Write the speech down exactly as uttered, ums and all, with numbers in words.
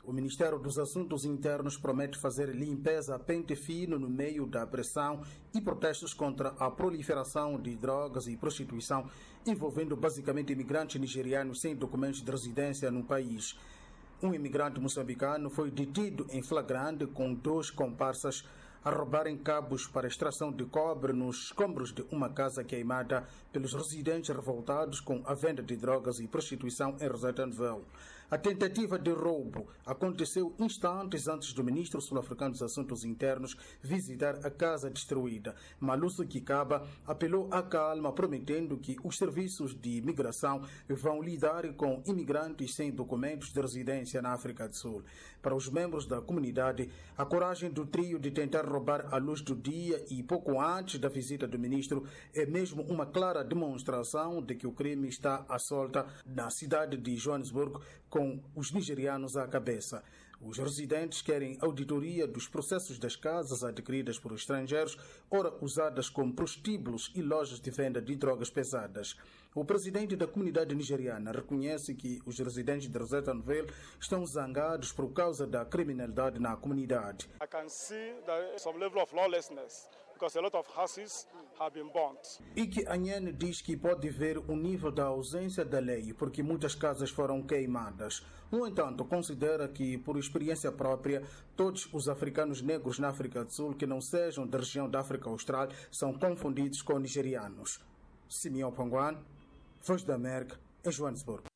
O Ministério dos Assuntos Internos promete fazer limpeza a pente fino no meio da pressão e protestos contra a proliferação de drogas e prostituição, envolvendo basicamente imigrantes nigerianos sem documentos de residência no país. Um imigrante moçambicano foi detido em flagrante com dois comparsas a roubarem cabos para extração de cobre nos escombros de uma casa queimada pelos residentes revoltados com a venda de drogas e prostituição em Rosetta Novel. A tentativa de roubo aconteceu instantes antes do ministro sul-africano dos Assuntos Internos visitar a casa destruída. Maluso Kikaba apelou à calma, prometendo que os serviços de imigração vão lidar com imigrantes sem documentos de residência na África do Sul. Para os membros da comunidade, a coragem do trio de tentar roubar à luz do dia e pouco antes da visita do ministro é mesmo uma clara demonstração de que o crime está à solta na cidade de Joanesburgo, com os nigerianos à cabeça. Os residentes querem auditoria dos processos das casas adquiridas por estrangeiros, ora usadas como prostíbulos e lojas de venda de drogas pesadas. O presidente da comunidade nigeriana reconhece que os residentes de Rosetta Novel estão zangados por causa da criminalidade na comunidade. I can see there is some level of lawlessness because a lot of houses have been burnt. E que Anhene diz que pode ver o nível da ausência da lei porque muitas casas foram queimadas. No entanto, considera que, por experiência própria, todos os africanos negros na África do Sul que não sejam da região da África Austral são confundidos com nigerianos. Simeão Panguan, Voz da América, em Joanesburgo.